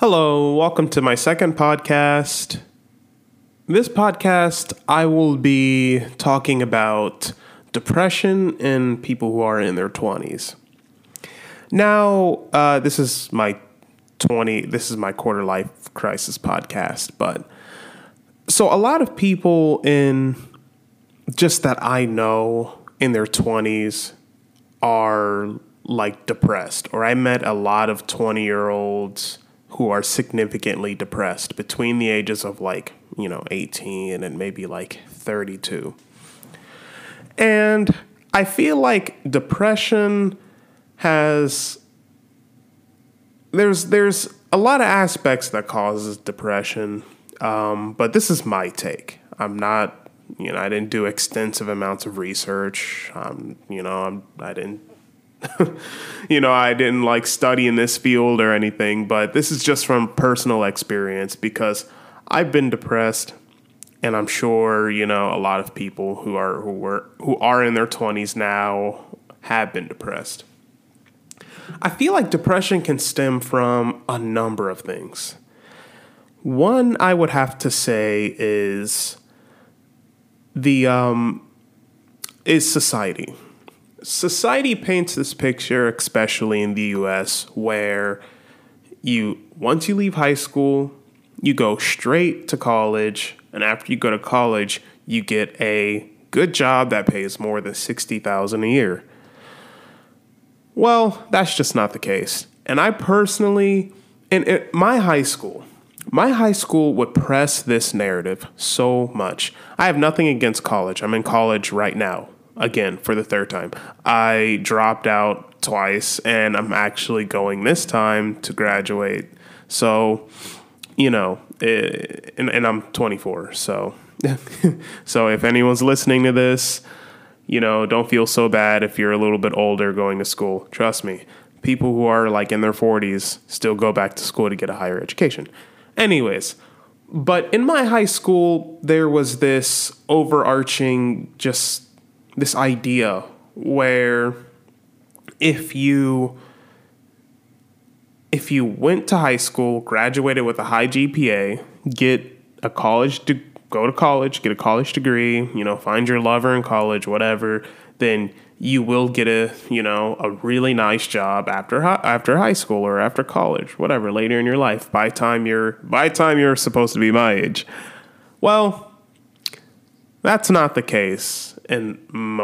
Hello, welcome to my second podcast. This podcast, I will be talking about depression in people who are in their 20s. Now, this is my quarter life crisis podcast, but so a lot of people just that I know in their 20s are like depressed, or I met a lot of 20-year-olds who are significantly depressed between the ages of 18 and maybe 32. And I feel like depression there's a lot of aspects that causes depression. But this is my take. I'm not, I didn't do extensive amounts of research. I didn't I didn't study in this field or anything, but this is just from personal experience because I've been depressed, and I'm sure, a lot of people who are in their 20s now have been depressed. I feel like depression can stem from a number of things. One I would have to say is is society. Society paints this picture, especially in the US, where once you leave high school, you go straight to college, and after you go to college, you get a good job that pays more than $60,000 a year. Well, that's just not the case. And I personally, my high school would press this narrative so much. I have nothing against college. I'm in college right now. Again, for the third time. I dropped out twice, and I'm actually going this time to graduate. So, and I'm 24. So, so if anyone's listening to this, don't feel so bad if you're a little bit older going to school. Trust me, people who are in their 40s still go back to school to get a higher education. Anyways, but in my high school, there was this overarching this idea where if you went to high school, graduated with a high GPA, go to college, get a college degree, find your lover in college, whatever, then you will get a really nice job after high school or after college, whatever, later in your life, by time you're supposed to be my age. Well, that's not the case in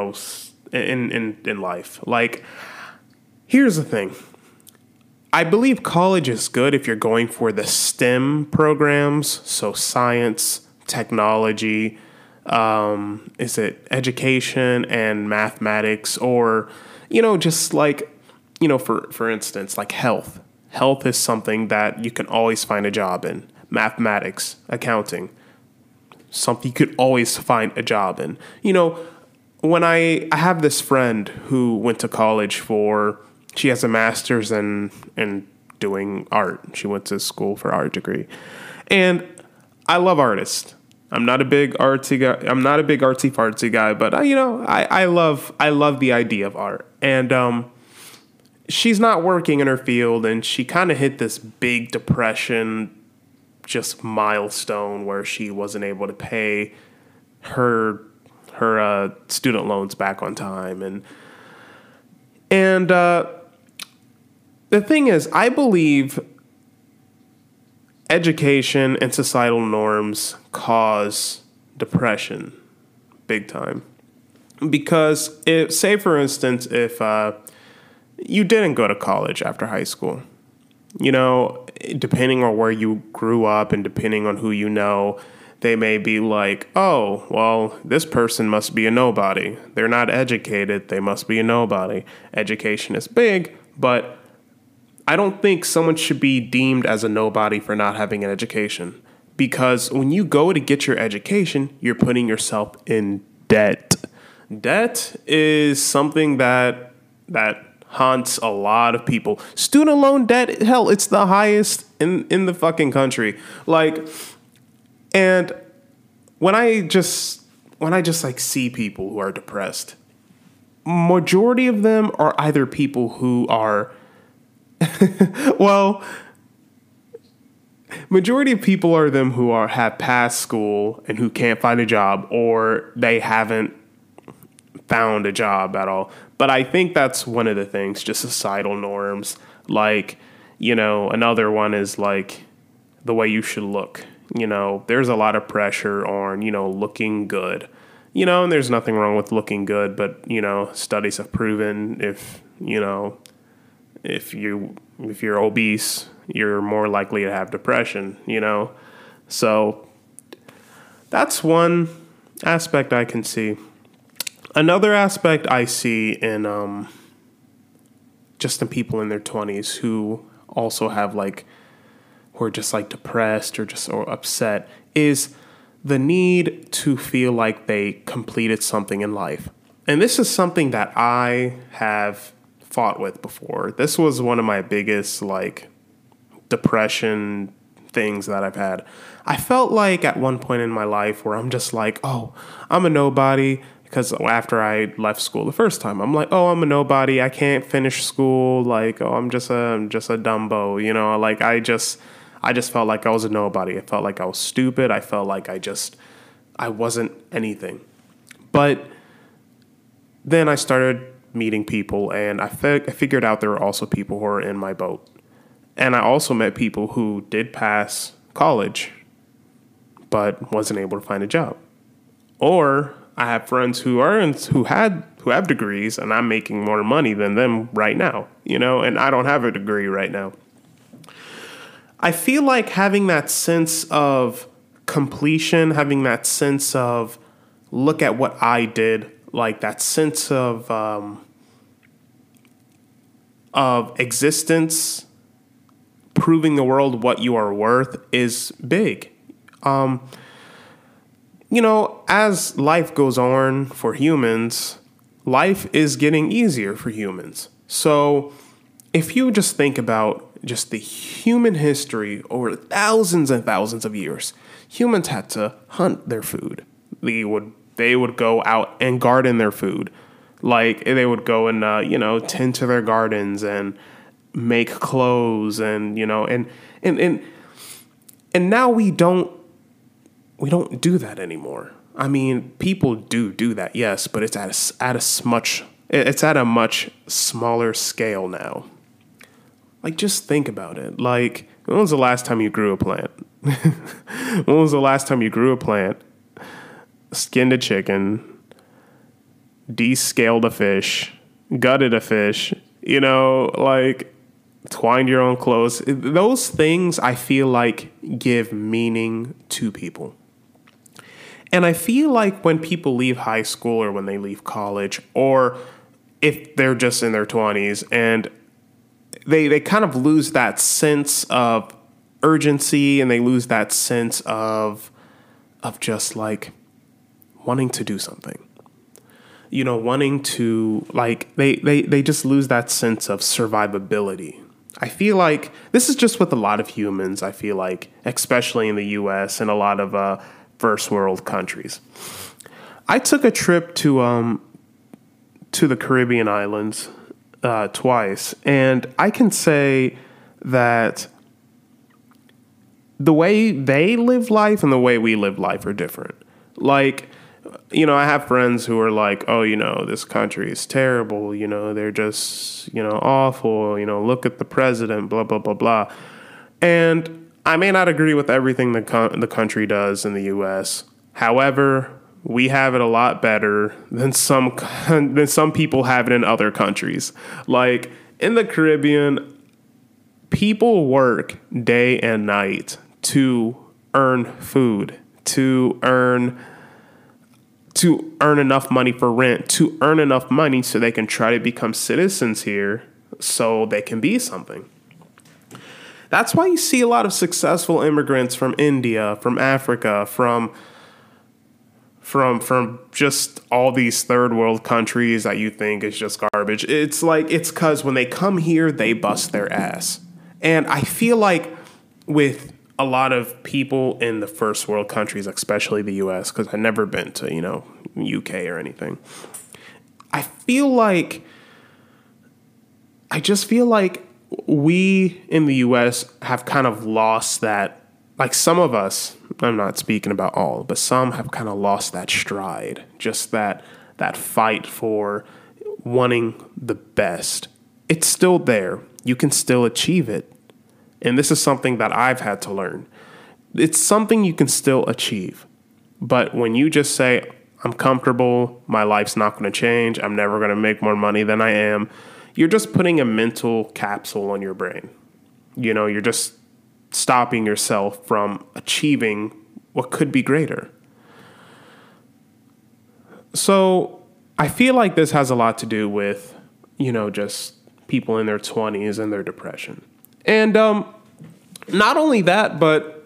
life. Here's the thing. I believe college is good if you're going for the STEM programs, so science, technology, is it education and mathematics, or for instance, health. Health is something that you can always find a job in. Mathematics, accounting, something you could always find a job in. When I have this friend who went to college she has a master's in doing art. She went to school for art degree. And I love artists. I'm not a big artsy guy. I'm not a big artsy fartsy guy, but I love the idea of art. And she's not working in her field, and she kind of hit this big depression just milestone where she wasn't able to pay her student loans back on time. And the thing is, I believe education and societal norms cause depression big time. Because say for instance, if you didn't go to college after high school, depending on where you grew up and depending on who you know, they may be like, oh, well, this person must be a nobody. They're not educated. They must be a nobody. Education is big, but I don't think someone should be deemed as a nobody for not having an education. Because when you go to get your education, you're putting yourself in debt. Debt is something that haunts a lot of people. Student loan debt, hell, it's the highest in the fucking country. And when I just see people who are depressed, majority of them are either people who are well, Majority of people are them who have passed school and who can't find a job, or they haven't found a job at all. But I think that's one of the things, just societal norms. Like, another one is like the way you should look. There's a lot of pressure on, looking good. And there's nothing wrong with looking good, but, studies have proven if you're obese, you're more likely to have depression, So that's one aspect I can see. Another aspect I see in just the people in their 20s who also have who are just depressed or upset is the need to feel like they completed something in life. And this is something that I have fought with before. This was one of my biggest depression things that I've had. I felt like at one point in my life where I'm just like, oh, I'm a nobody. Because after I left school the first time, I'm like, oh, I'm a nobody. I can't finish school. I'm just a Dumbo. I just felt like I was a nobody. I felt like I was stupid. I felt like I wasn't anything. But then I started meeting people, and I figured out there were also people who are in my boat. And I also met people who did pass college, but wasn't able to find a job. Or I have friends who have degrees, and I'm making more money than them right now, and I don't have a degree right now. I feel like having that sense of completion, having that sense of look at what I did, that sense of existence, proving the world what you are worth is big. As life goes on for humans, life is getting easier for humans. So if you just think about just the human history over thousands and thousands of years, humans had to hunt their food. They would go out and garden their food. They would go and, tend to their gardens and make clothes and now we don't do that anymore. I mean, people do that, yes, but it's at a much smaller scale now. Just think about it. When was the last time you grew a plant? When was the last time you grew a plant, skinned a chicken, descaled a fish, gutted a fish, twined your own clothes? Those things I feel like give meaning to people. And I feel like when people leave high school or when they leave college, or if they're just in their 20s and they kind of lose that sense of urgency, and they lose that sense of just wanting to do something, wanting to they just lose that sense of survivability. I feel like this is just with a lot of humans. I feel like, especially in the U.S. and a lot of first world countries. I took a trip to the Caribbean islands twice, and I can say that the way they live life and the way we live life are different. I have friends who are like, oh, this country is terrible. They're just, awful. Look at the president, blah, blah, blah, blah. And I may not agree with everything the country does in the U.S. However, we have it a lot better than some people have it in other countries. In the Caribbean, people work day and night to earn food, to earn enough money for rent, to earn enough money so they can try to become citizens here so they can be something. That's why you see a lot of successful immigrants from India, from Africa, from just all these third world countries that you think is just garbage. It's because when they come here, they bust their ass. And I feel like with a lot of people in the first world countries, especially the US, because I've never been to, UK or anything, I just feel like we in the US have kind of lost that like some of us, I'm not speaking about all, but some have kind of lost that stride, just that fight for wanting the best. It's still there. You can still achieve it. And this is something that I've had to learn. It's something you can still achieve. But when you just say, I'm comfortable, my life's not going to change, I'm never going to make more money than I am, you're just putting a mental capsule on your brain. You're just stopping yourself from achieving what could be greater. So I feel like this has a lot to do with, just people in their 20s and their depression. And not only that, but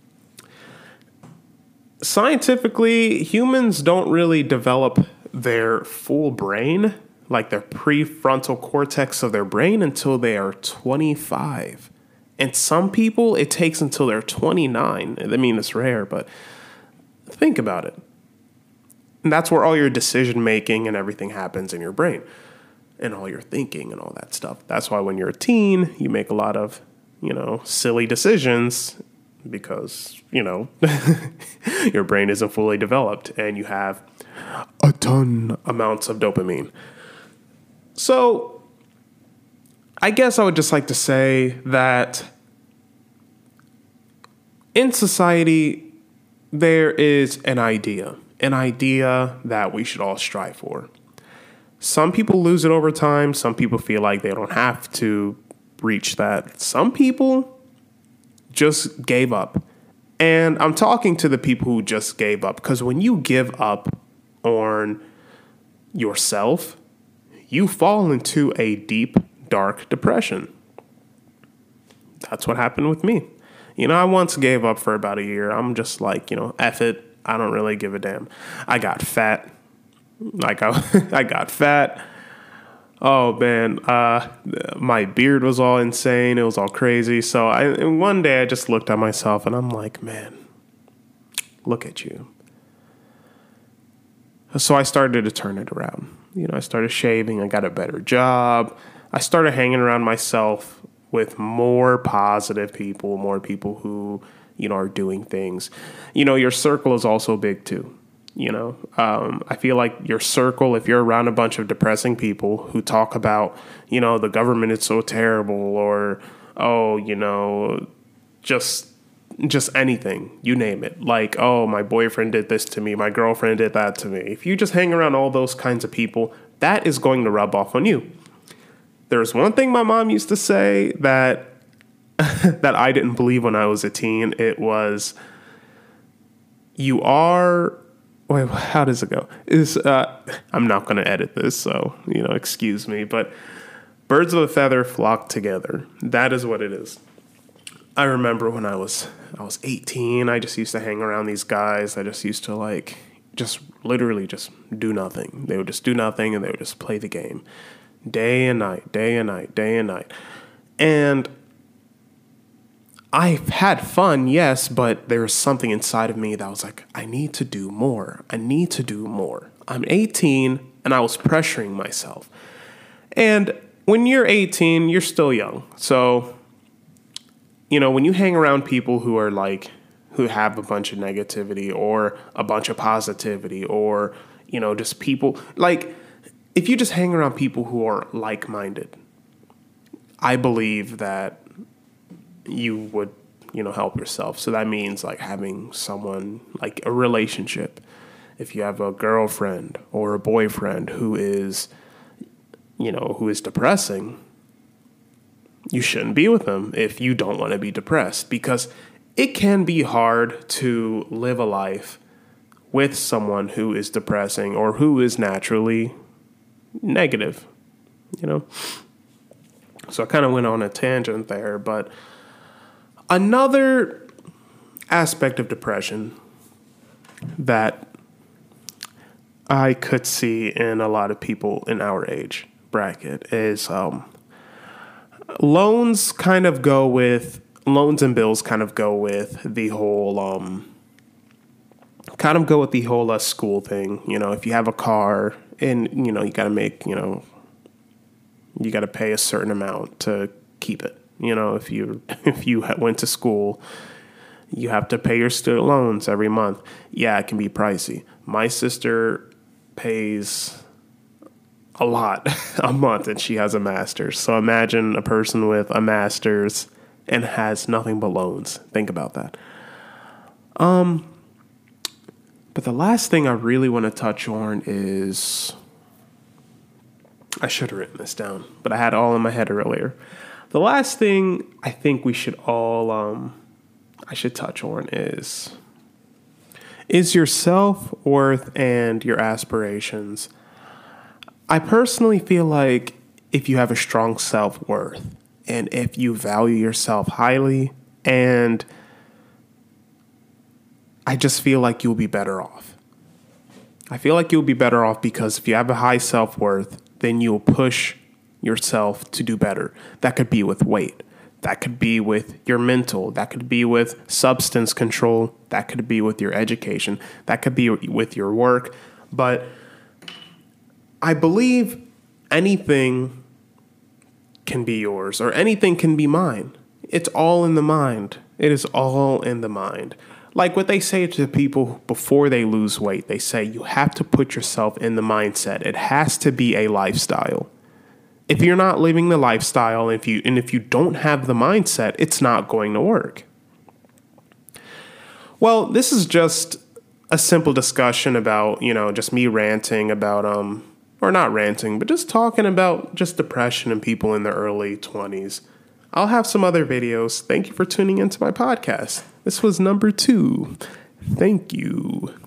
scientifically, humans don't really develop their full brain, like their prefrontal cortex of their brain, until they are 25. And some people, it takes until they're 29. I mean, it's rare, but think about it. And that's where all your decision making and everything happens in your brain, and all your thinking and all that stuff. That's why when you're a teen, you make a lot of, silly decisions because, your brain isn't fully developed and you have a ton amounts of dopamine. So I guess I would just like to say that in society, there is an idea that we should all strive for. Some people lose it over time. Some people feel like they don't have to reach that. Some people just gave up. And I'm talking to the people who just gave up, because when you give up on yourself, you fall into a deep, dark depression. That's what happened with me. I once gave up for about a year. I'm just like, F it. I don't really give a damn. I got fat. I got fat. Oh, man. My beard was all insane. It was all crazy. So and one day I just looked at myself and I'm like, man, look at you. So I started to turn it around. I started shaving. I got a better job. I started hanging around myself with more positive people, more people who, are doing things. Your circle is also big too. I feel like your circle, if you're around a bunch of depressing people who talk about, the government is so terrible, or, just anything, you name it. Like, oh, my boyfriend did this to me. My girlfriend did that to me. If you just hang around all those kinds of people, that is going to rub off on you. There's one thing my mom used to say that that I didn't believe when I was a teen. It was, wait, how does it go? I'm not going to edit this, so, excuse me. But birds of a feather flock together. That is what it is. I remember when I was 18, I just used to hang around these guys. I just used to just literally just do nothing. They would just do nothing and they would just play the game day and night, day and night, day and night. And I've had fun, yes, but there was something inside of me that was like, I need to do more. I need to do more. I'm 18 and I was pressuring myself. And when you're 18, you're still young. So, when you hang around people who are who have a bunch of negativity or a bunch of positivity, or, just people, if you just hang around people who are like-minded, I believe that you would, help yourself. So that means having someone, a relationship. If you have a girlfriend or a boyfriend who is depressing, you shouldn't be with them if you don't want to be depressed, because it can be hard to live a life with someone who is depressing or who is naturally negative, So I kind of went on a tangent there, but another aspect of depression that I could see in a lot of people in our age bracket is loans and bills kind of go with the whole school thing. If you have a car and, you got to make, you got to pay a certain amount to keep it. If you went to school You have to pay your student loans every month. Yeah, it can be pricey. My sister pays a lot a month and she has a master's. So imagine a person with a master's and has nothing but loans. Think about that. But the last thing I really want to touch on is, I should have written this down, but I had it all in my head earlier. The last thing I think we should all, I should touch on is your self-worth and your aspirations. I personally feel like if you have a strong self-worth and if you value yourself highly, and I just feel like you'll be better off. I feel like you'll be better off because if you have a high self-worth, then you'll push yourself to do better. That could be with weight. That could be with your mental. That could be with substance control. That could be with your education. That could be with your work. But I believe anything can be yours or anything can be mine. It's all in the mind. It is all in the mind. Like what they say to people before they lose weight, they say you have to put yourself in the mindset. It has to be a lifestyle. If you're not living the lifestyle, if you don't have the mindset, it's not going to work. Well, this is just a simple discussion about, just me ranting about, or not ranting, but just talking about just depression and people in their early 20s. I'll have some other videos. Thank you for tuning into my podcast. This was number 2. Thank you.